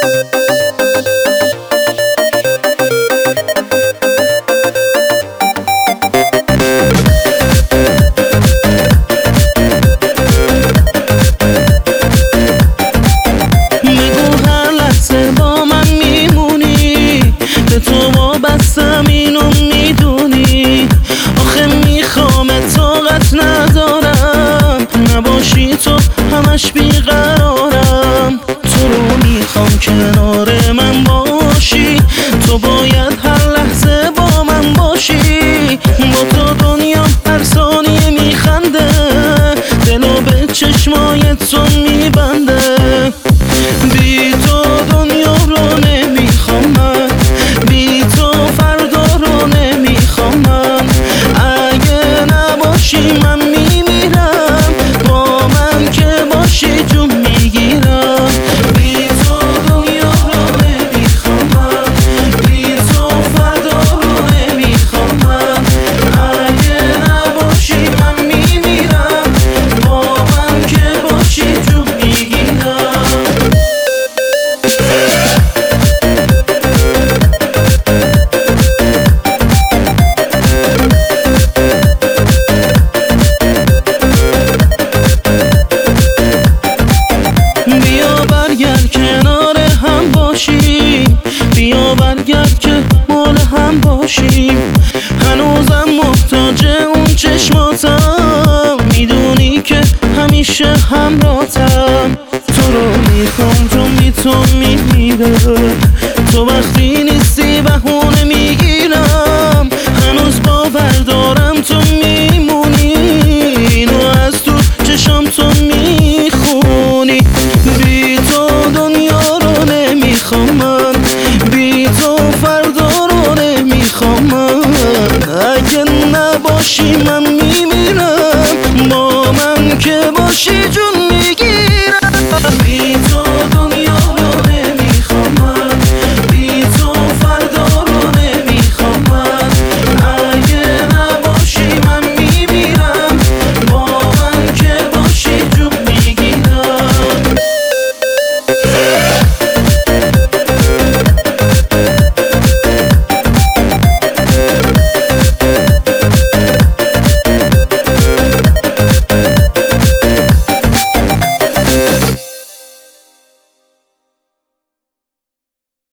تو وابستم اینو میدونی، آخه میخوام طاقت ندارم نباشی تو همش بیقرارم. تو رو میخوام کنار من باشی، تو باید هر لحظه با من باشی. با تو دنیا هر ثانیه میخنده، دلو به چشمای تو میبنده. بی تو دنیا رو نمیخوام من، بی تو فردا رو نمیخوام من. اگه نباشی من میمیرم، با من که باشی جون میگیرم. بی تو دنیا رو نمیخوام من، بی تو فردا رو نمیخوام من. اگه نباشی من میمیرم، با من که باشی جون میگیرم. کنار هم باشیم، بیا برگرد که مال هم باشیم. هنوزم محتاج اون چشماتم، میدونی که همیشه همراهتم. تو رو میخوام چون بی تو میمیره، تو وقتی نیستی بهونه میگیرم. هنوز باور دارم تو میمونی، اینو از تو چشام تو میخونی. بی تو دنیا رو نمیخوام من، بی تو فردا رو نمیخوام من. اگه نباشی من میمیرم، با من که باشی جون